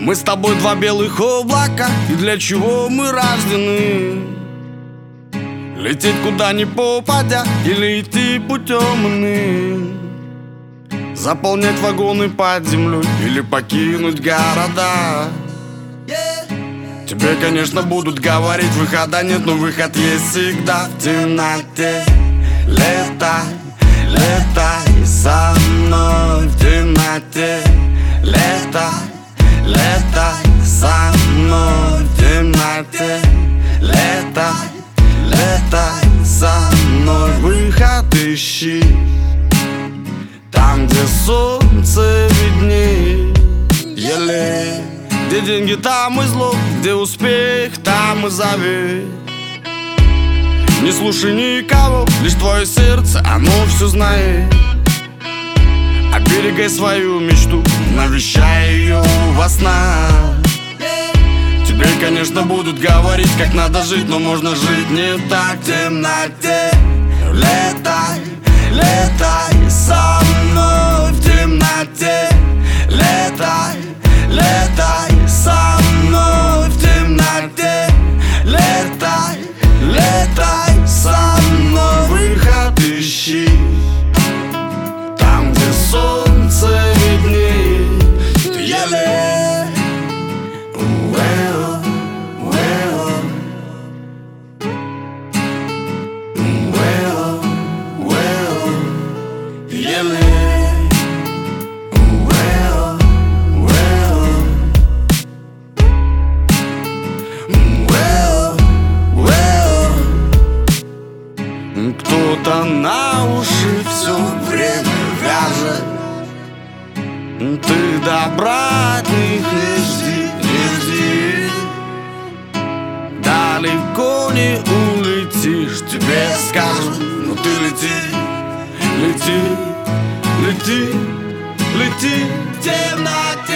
Мы с тобой два белых облака, и для чего мы рождены? Лететь куда ни попадя, или идти путем иным? Заполнять вагоны под землей, или покинуть города? Тебе, конечно, будут говорить, выхода нет, но выход есть всегда в темноте. Летай, летай со мной в темноте. Летай, летай со мной в темноте. Летай, летай со мной. Выход ищи там, где солнце виднее. Еле. Где деньги, там и зло, где успех, там и завет. Не слушай никого, лишь твое сердце, оно все знает. Оберегай свою мечту, навещай ее во снах. Тебе, конечно, будут говорить, как надо жить, но можно жить не так в темноте. Летай, летай со мной в темноте. Летай, летай со мной в темноте. Летай, летай со мной. Выход ищи там, где солнце виднее. Ты еле кто-то на уши все время вяжет. Ты добра от них не жди, не жди. Далеко не улетишь, тебе скажут, но ты лети, лети, лети, лети в темноте.